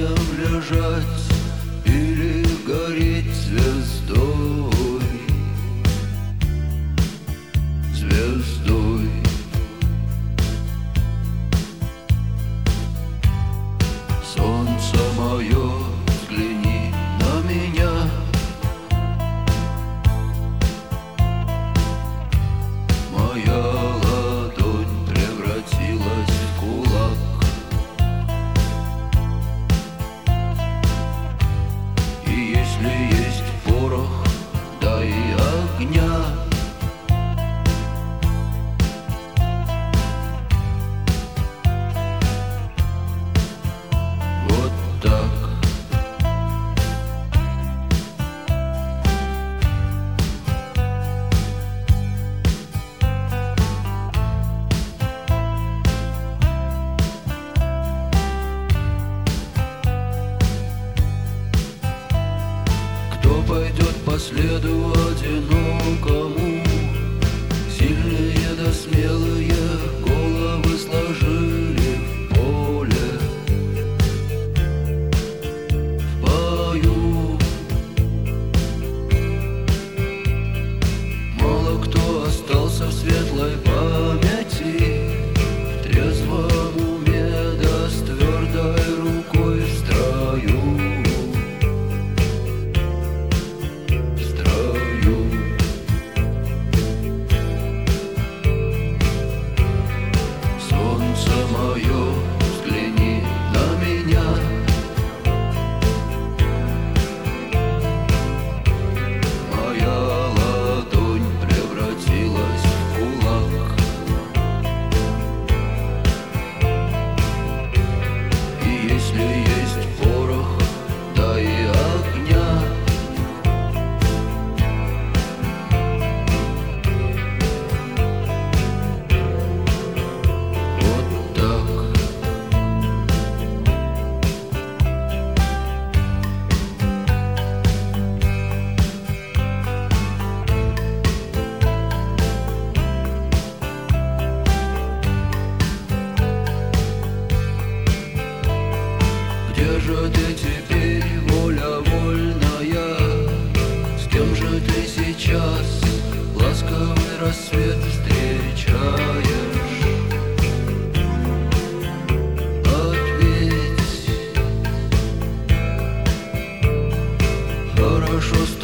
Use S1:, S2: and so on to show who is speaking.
S1: камнем лежать или гореть звездой, звездой. Солнце мое, взгляни на меня. Моя ладонь превратилась в кулак. И если есть порох, дай огня. Вот так. Кто пойдет по следу одинокому? Сильные да смелые головы сложили в поле, в бою. Мало кто остался в светлой памяти, в трезвом уме да с твердой рукой в строю. Мое, взгляни на меня. Моя ладонь превратилась в кулак. И если есть порох, дай огня. Где же ты теперь, воля вольная? С кем же ты сейчас ласковый рассвет встречаешь? Ответь. Хорошо.